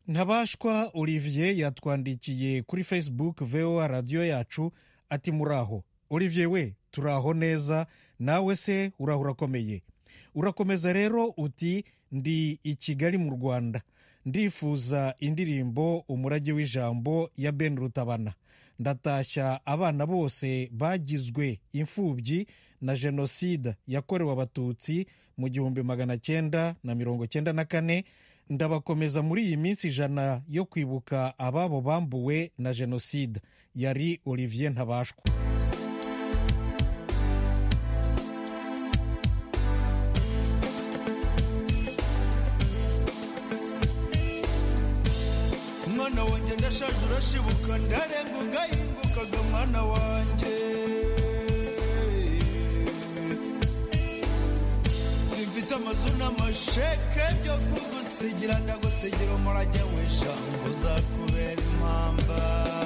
Ntabashwa Olivier yatwandikiye kuri Facebook VOA radiyo yacu ati muraho. Olivier we turaho neza, nawe se uraho urakomeye? Urakomeza rero uti ndi i Kigali mu Rwanda, ndifuza indirimbo umurage w'ijambo ya Ben Rutabana. Ndatashya abana bose bagizwe imfubyi na jenoside yakorewe abatutsi mu 1994. Ndabakomeza muri iyi minsi 100 yo kwibuka ababo bambuwe na jenoside. Yari Olivier Ntabashwa. Mwana wanjye ndashaje urashibuka ndarenga ugahingukaga mwana wanjye, simfite amazu n'amasheke byo kugusigira, ndagusigira umurage w'ijambo uzakubera impamba.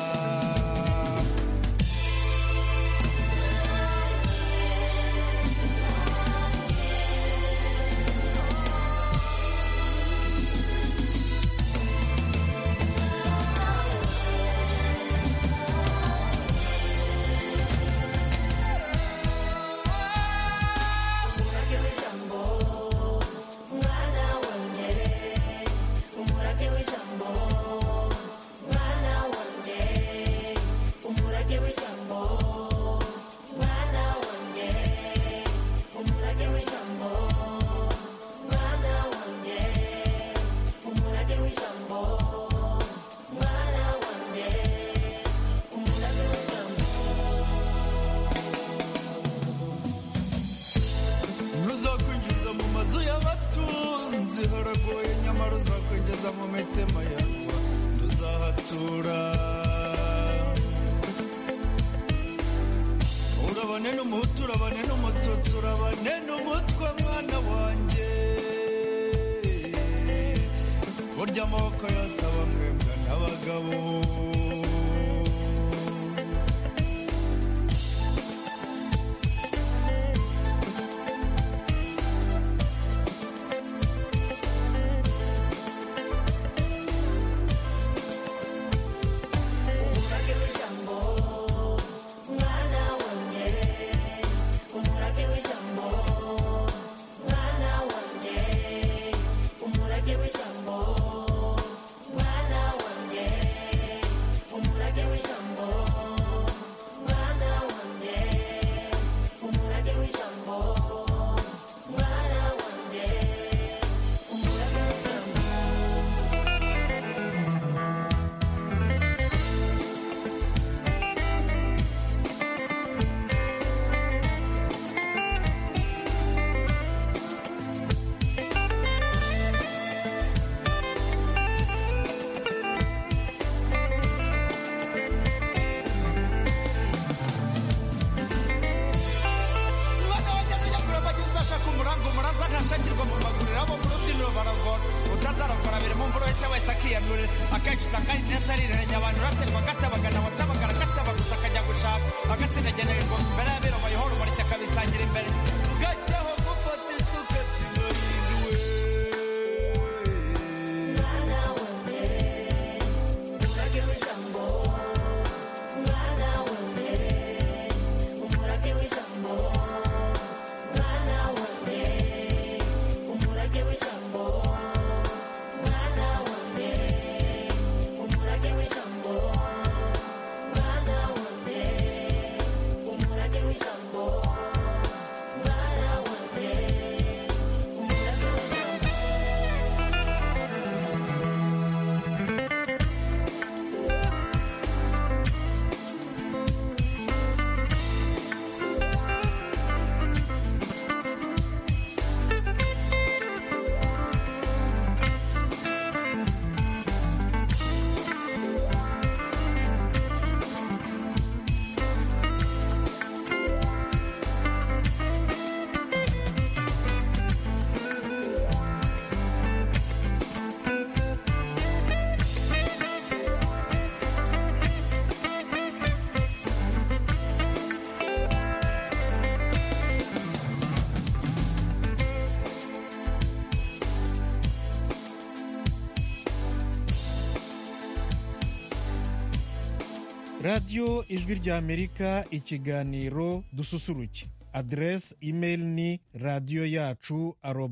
Burya amaboko yose aba mwebwe n'abagabo. radiyo ijwi ry'amerika ikiganiro dususuruke. aderesi imeri ni radiyo yacu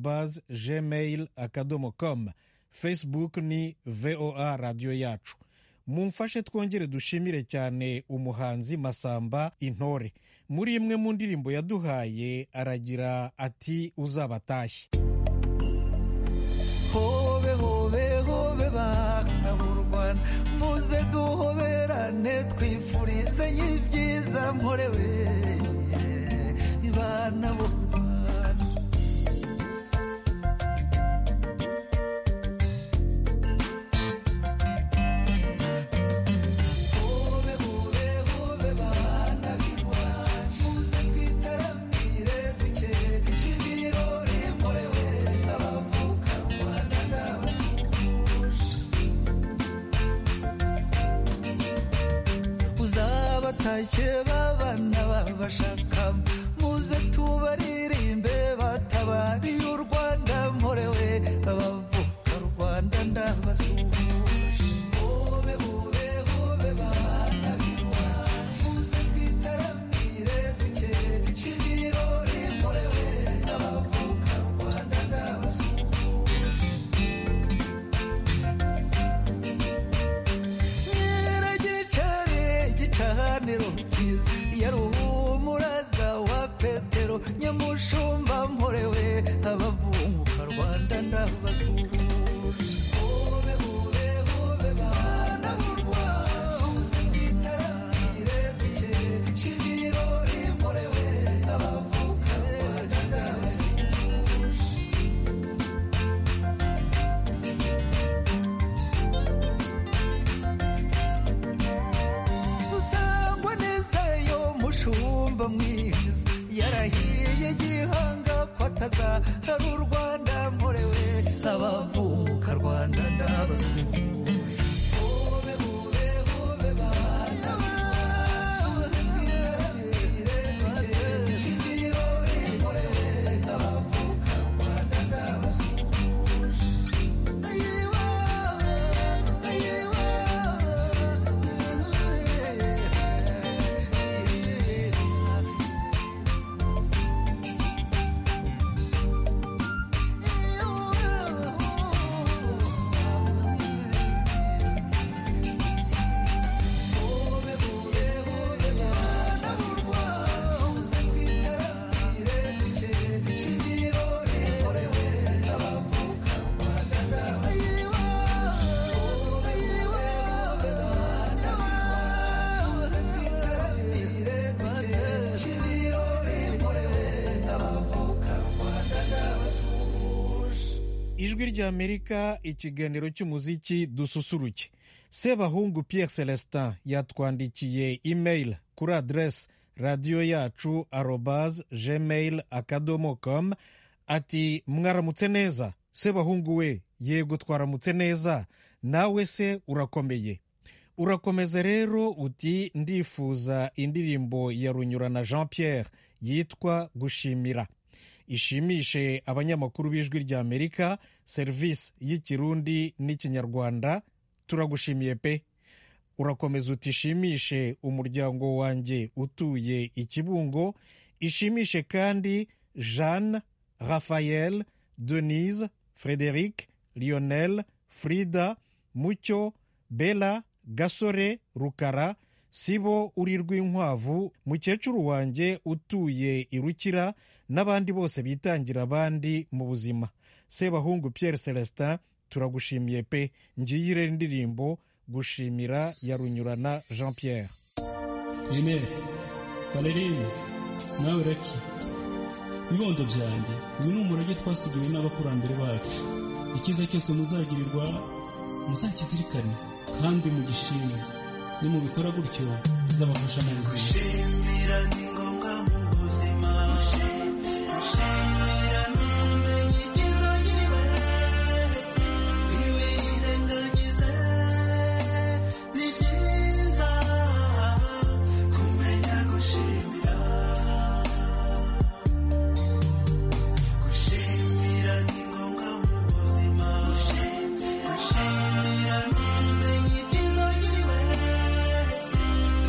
@gmail.com. facebook ni voa radiyo yacu. mumfashe twongere dushimire cyane umuhanzi Masamba Intore. muri imwe mu ndirimbo yaduhaye aragira ati uzabatashye. hobe hobe hobe bana b'u Rwanda muze duhoberane twifurize y'ibyiza mporewe bana b'u Rwanda. hobe hobe hobe bana b'u Rwanda muze twitaramire dukeje ibirori mporewe n'abavuka Rwanda n'abasuhuje. uzabatashye babana babashaka muze tubaririmbe batabariye u Rwanda mporewe abavuka Rwanda ndabasuhuje. hobe hobe hobe bana b'u Rwanda muze twitaramire dukeje ibirori mporewe abavuka Rwanda ndabasuhuje. nyiragicare gicaniro cyiza yaruhumuraza wa Petero nyamushumba mporewe abavunguka Rwanda ndabasuhuje. hobe hobe hobe bana b'u Rwanda muze twitaramire dukeje ibirori mporewe abavuka Rwanda ndabasuhuje. usangwa neza yo mushumba mwiza yarahiye gihanga ko atazahara u Rwanda mporewe abavunguka Rwanda ndabasuhuje. hobe hobe hobe bana muze twitaramire dukeje ibirori mporewe abavuka Rwanda ndabasuhuje. ayiwa ayiwa ijwi ry'amerika ikiganiro cy'umuziki dususuruke. Sebahungu Pierre Celestin yatwandikiye email kuri aderesi radiyo yacu @gmail.com ati mwaramutse neza. Sebahungu we, yego twaramutse neza, nawe se urakomeye? urakomeza rero uti ndifuza indirimbo ya Runyurana Jean Pierre yitwa Gushimira, ishimishe abanyamakuru b'ijwi ry'Amerika, serivisi y'ikirundi n'ikinyarwanda. turagushimiye pe. urakomeza uti ishimishe umuryango wanjye utuye i Kibungo, ishimishe kandi Jeanne, Raphael, Denise, Frédéric, Lionel, Frida, Mucyo, Bella, Gasore, Rukara, Sibo uri Rwinkwavu, mukecuru wanjye utuye i Rukira n'abandi bose bitangira abandi mu buzima. Sebahungu Pierre Celestin, turagushimiye pe. ngiyire indirimbo Gushimira ya Runyurana Jean Pierre. Nene, Valerine, nawe Raki, bibondo byanjye, uyu ni umurage twasigiwe n'abakurambere bacu. Icyiza cyose muzagirirwa muzakizirikane kandi mugishime. nimubikora gutyo bizabafasha mu buzima. Gushimira ni ngombwa mu buzima. Gushimira ni ubumenyi bwiza ugiriwe. Ntiwirengagize, ni byiza kumenya gushimira. Gushimira ni ngombwa mu buzima. Gushimira ni ubumenyi bwiza ugiriwe.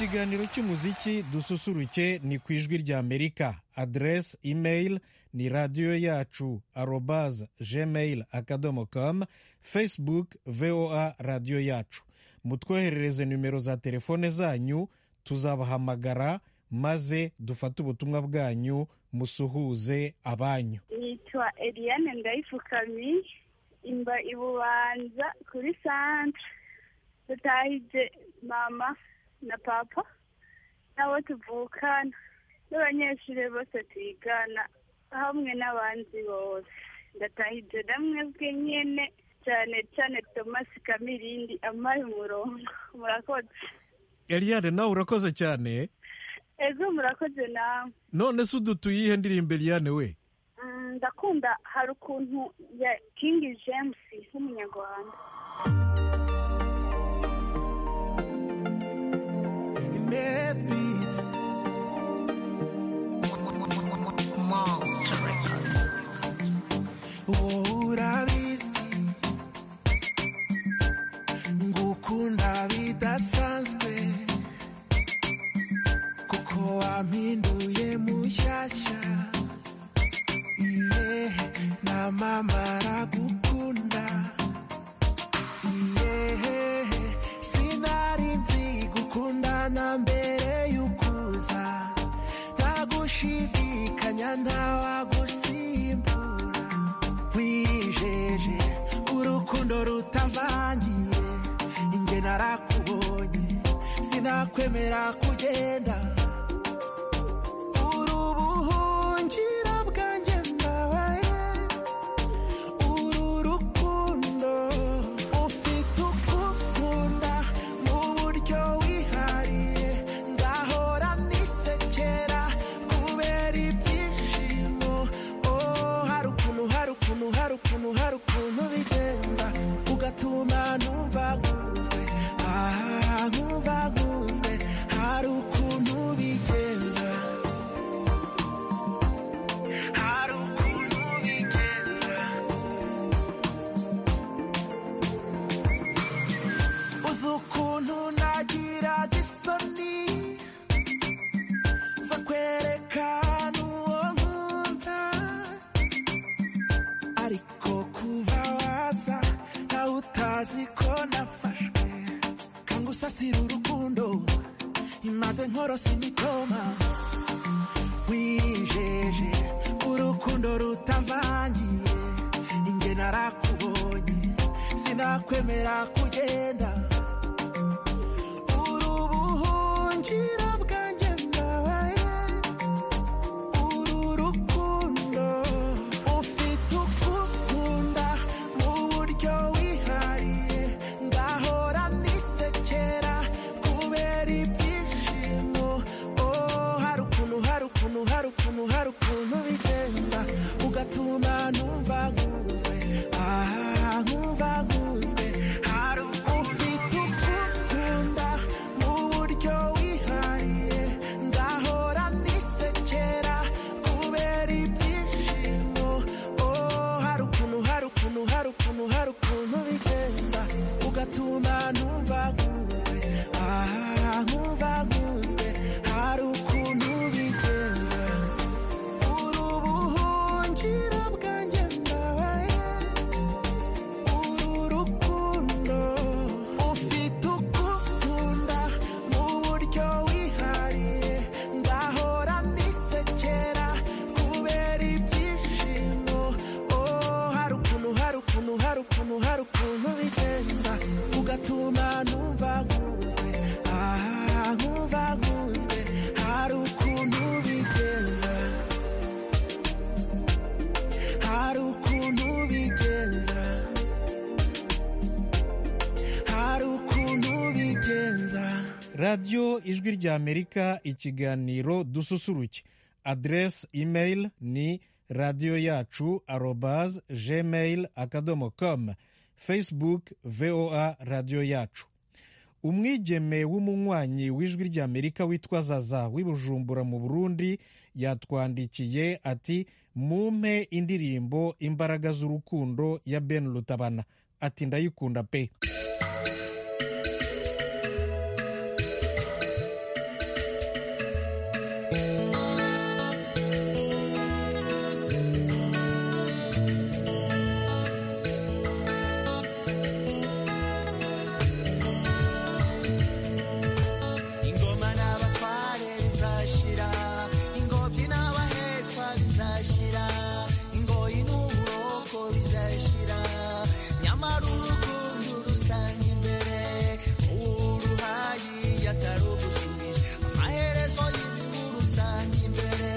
ikiganiro cy'umuziki dususuruke ni ku ijwi rya Amerika. Address email ni radiyo yacu @gmail.com, Facebook VOA radiyo yacu. Mutwoherereze nimero za telefone zanyu, tuzabahamagara maze dufate ubutumwa bwanyu musuhuze abanyu. Nitwa Eliane Ndayifukami, imba ibubanza kuri centre. Tutahije mama na papa nabo tuvukana n'abanyeshuri bose twigana hamwe n'abandi bose. Ndatahije namwe bwe nyene cyane cyane Thomas Kamirindi amaye umurongo. Murakoze Eliane, nawe urakoze cyane. Ego murakoze nawe. None se udutuyihe ndirimbo Eliane we? Ndakunda hari ukuntu ya King James nk'umunyarwanda. Medbeat Monster Records. Urabizi ngukunda bidasanzwe kuko wampinduye mushyashya. Iye na mama aragukunda. Iye sinari nzi gukundana mbere y'ukuza, ntagushidikanya ntawagusimbura. Wijeje urukundo rutavangiye, inge narakubonye sinakwemera kugenda. Urubuhungira bwanjye ndabaye, uru rukundo ufite ukukunda mu buryo wihariye. Ngahora nisekera kubera ibyishimo. Oh, hari ukuntu bigenda ugatuma numva nkunzwe. Nkumva nkunzwe, hari ukuntu bigenza. Hari ukuntu bigenza. Uzi ukuntu nagiraga isoni zo kwerekana uwo nkunda, ariko kuva waza nawe utazi ko nafashwe kangusasira urukundo imaze nkorosa imitoma. Wijeje urukundo rutavangiye, inge narakubonye sinakwemera kugenda. Urubuhungira bwanjye ndabaye, uru rukundo ufite ukukunda mu buryo wihariye. Ngahora nisekera kubera ibyishimo. Oh, hari ukuntu bigenda ugatuma numva nkunzwe. Nkumva nkunzwe, hari ufite ukukunda mu buryo wihariye. Ngahora nisekera kubera ibyishimo. Oh, hari ukuntu bigenda ugatuma numva nkunzwe. Nkumva nkunzwe, hari ukuntu bigenza. Urubuhungira bwanjye ndabaye, uru rukundo ufite ukukunda mu buryo wihariye. Ngahora nisekera kubera ibyishimo. Oh, hari ukuntu bigenda ugatuma numva nkunzwe. Nkumva nkunzwe, hari ukuntu bigenza. Hari ukuntu bigenza. Hari ukuntu bigenza. radiyo ijwi rya Amerika, ikiganiro dususuruke. Address email ni radiyo yacu @gmail.com, Facebook VOA radiyo yacu. Umwigeme w'umunywanyi w'ijwi rya Amerika witwa Zaza w'i Bujumbura mu Burundi yatwandikiye ati mumpe indirimbo imbaraga z'urukundo ya Ben Rutabana. Ati ndayikunda pe. bizashira ingoyi n'uburoko bizashira nyamara urukundo rusanga imbere uruhayi yatarugushubije amaherezo y'ibihu rusanga imbere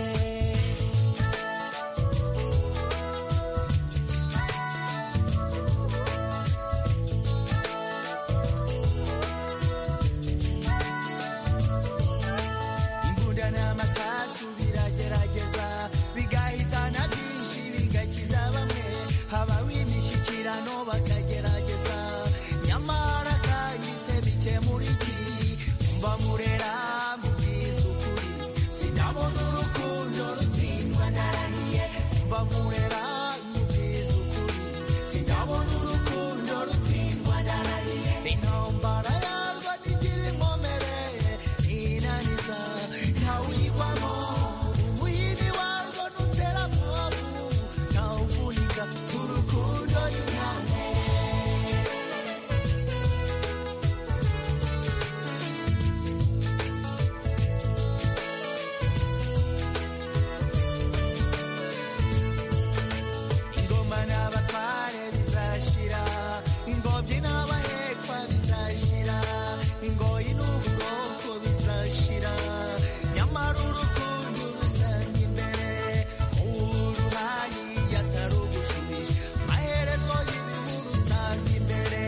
imbunda n'amasasu biragerageza bigahitana byinshi bigakiza bamwe habaho imishyikirano bakagerageza nyamara kahise bikemura iki mba murera mubwiza ukuri sinabona urukundo rutsindwa narahiye mba murera mubwiza ukuri sinabona urukundo rutsindwa narahiye intambara yarwo ntigira inkomere inaniza ntawuyigwamo umuyini warwo ntutera mwabu ntawuvunika urukundo y'inyange ingoma n'abatware bizashira ingobyi n'abahekwa bizashira ingoyi n'uburoko bizashira nyamara urukundo rusanga imbere uruhayi yatarugushubije amaherezo y'ibihu rusanga imbere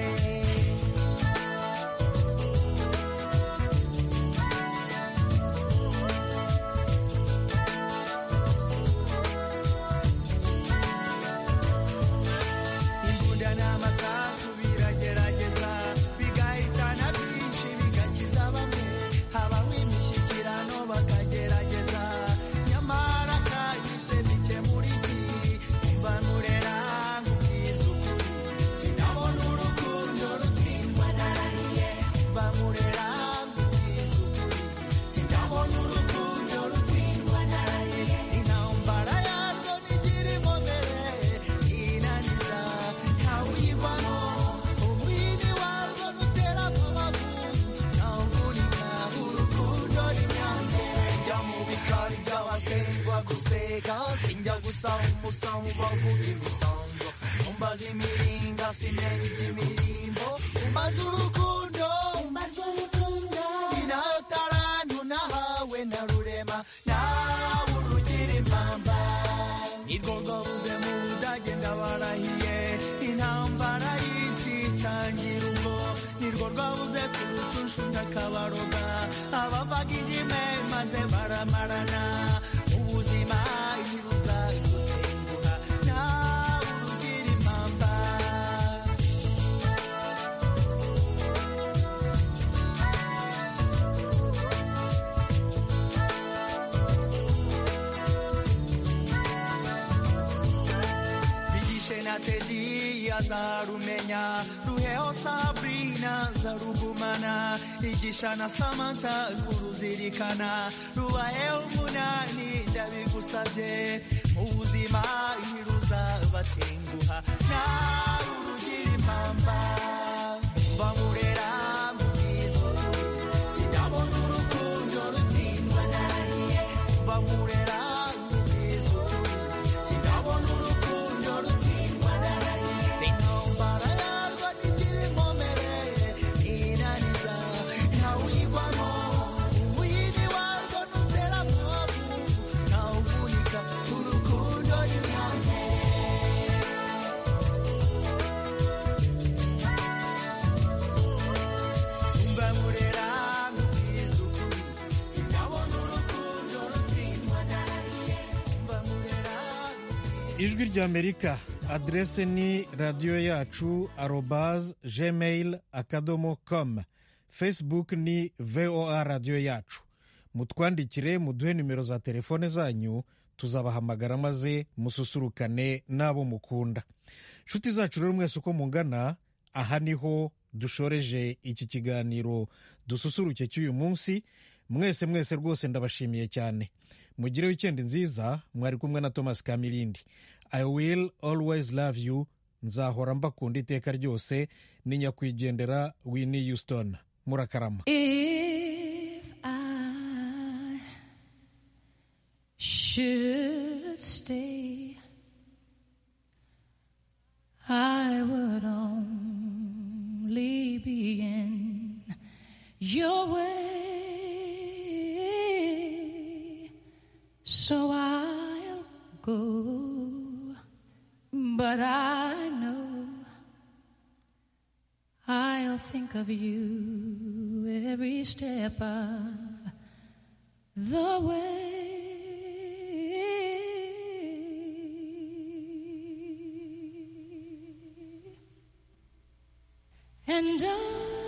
imbunda n'amasasu biragerageza bigahitana byinshi bigakiza bamwe habaho imishyikirano bakagerageza nyamara kahise bikemura iki mba murera nkubwiza ukuri sinabona urukundo rutsindwa narahiye mba murera nkubwiza ukuri sinabona urukundo rutsindwa narahiye intambara yarwo ntigira inkomere inaniza ntawuyigwamo umwini warwo ntutera amabavu ntawuvunika urukundo n'inyange sinjya mu bikari by'abasengwa guseka sinjya gusaba umusango bavuga imisango umbaza imiringa simenya iby'imirimbo umbaza urukundo ni nayo tarantu nahawe na rurema nawe urugira impamba nirwo rwabuze mu budage ndabarahiye intambara y'isi itangira ubwo nirwo rwabuze ku rucunshu ndakabaroga abavaga indime maze baramarana ubuzima ntibuzagutenguha nawe urugira impamba bigishe na tedi azarumenya ruheho sabrina zarugumana igisha na samantha kuruzirikana rubayeho umunani ndabigusabye mu buzima ntiruzabatenguha nawe urugira impamba mba murera mubwiza ukuri sinabona urukundo rutsindwa narahiye mba murera mubwiza ukuri sinabona urukundo rutsindwa narahiye intambara yarwo ntigira inkomere inaniza ntawuyigwamo umuyini warwo ntutera amabavu ntawuvunika urukundo y'inyange mba murera mubwiza ukuri sinabona urukundo rutsindwa narahiye mba murera ijwi ry'amerika aderese ni radiyo yacu @gmail.com facebook ni voa radiyo yacu mutwandikire muduhe nimero za telefone zanyu tuzabahamagara maze mususurukane n'abo mukunda nshuti zacu rero mwese uko mungana aha niho dushoreje iki kiganiro dususuruke cy'uyu munsi mwese rwose ndabashimiye cyane mugire wikendi nziza mwari kumwe na Thomas Kamilindi I will always love you nzahora mbakunda iteka ryose ni nyakwigendera Whitney Houston murakarama. If I should stay but I know I'll think of you every step of the way. And I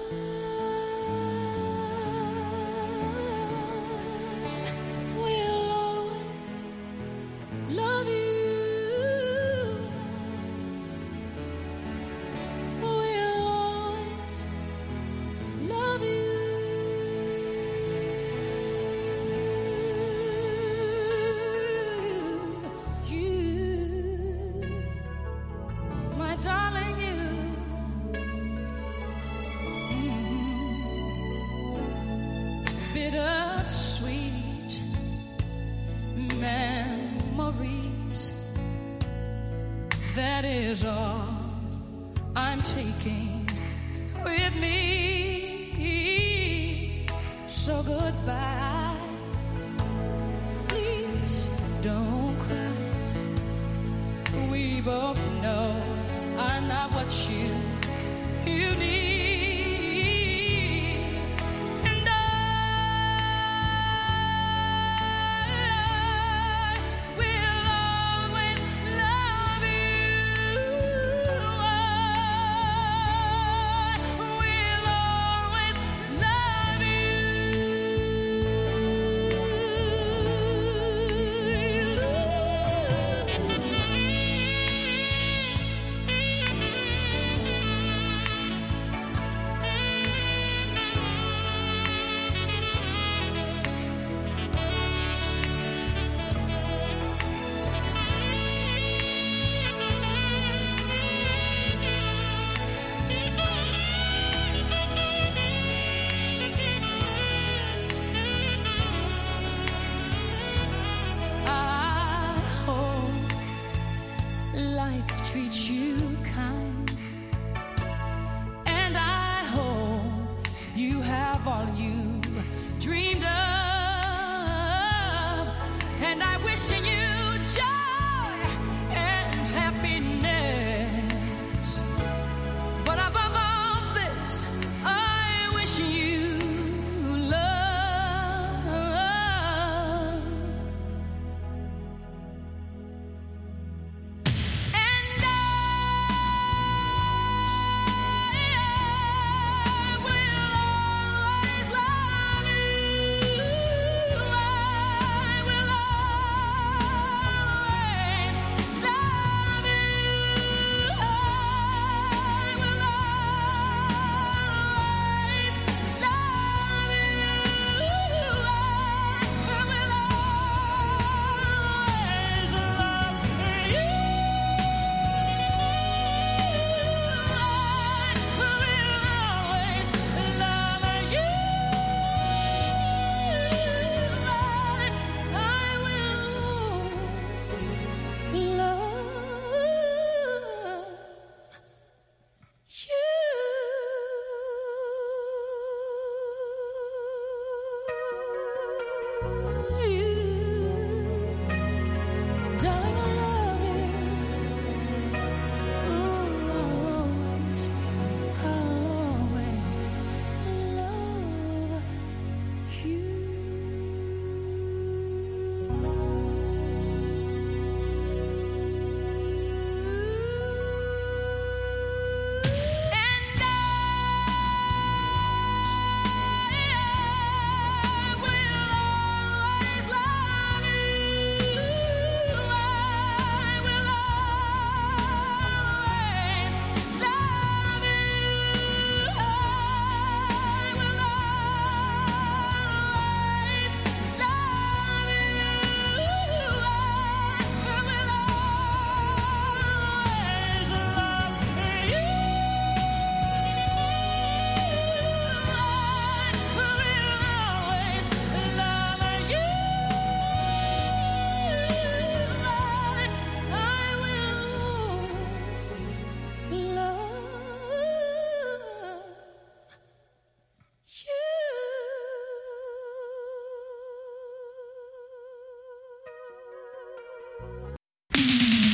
will always love you. Will always love you. You, my darling, you. Bittersweet memories, that is all I'm taking with me. So goodbye, please don't cry. We both know I'm not what you need. Treat